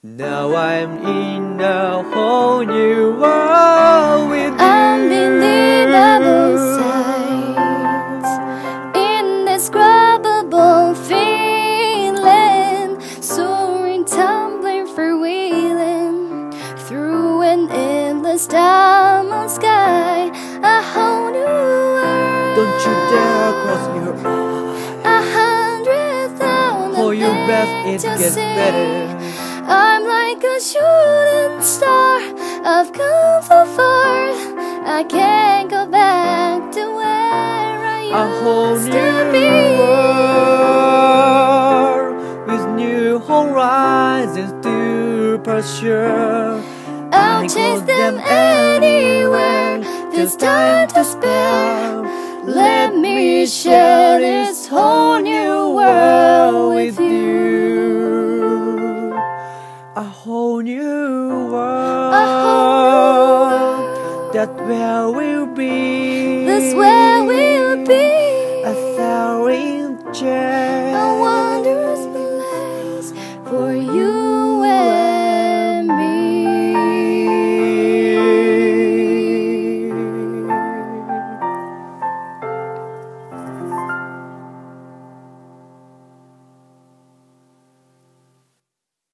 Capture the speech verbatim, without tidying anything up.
Now I'm in a whole new world with you. I'm in the double sides, indescribable feeling, soaring, tumbling, freewheeling through an endless diamond sky. A whole new world. Don't you dare close your eyes. A hundred thousand Hold your breath, it things to gets say. better. I'm like a shooting star. I've come so far, I can't go back to where I A whole used new to be. world with new horizons to pursue. I'll I chase go them anywhere. This time to spare. Let me share this whole new world with you. A whole new world. A whole new world. That where we'll be. That's where we'll be. A thousand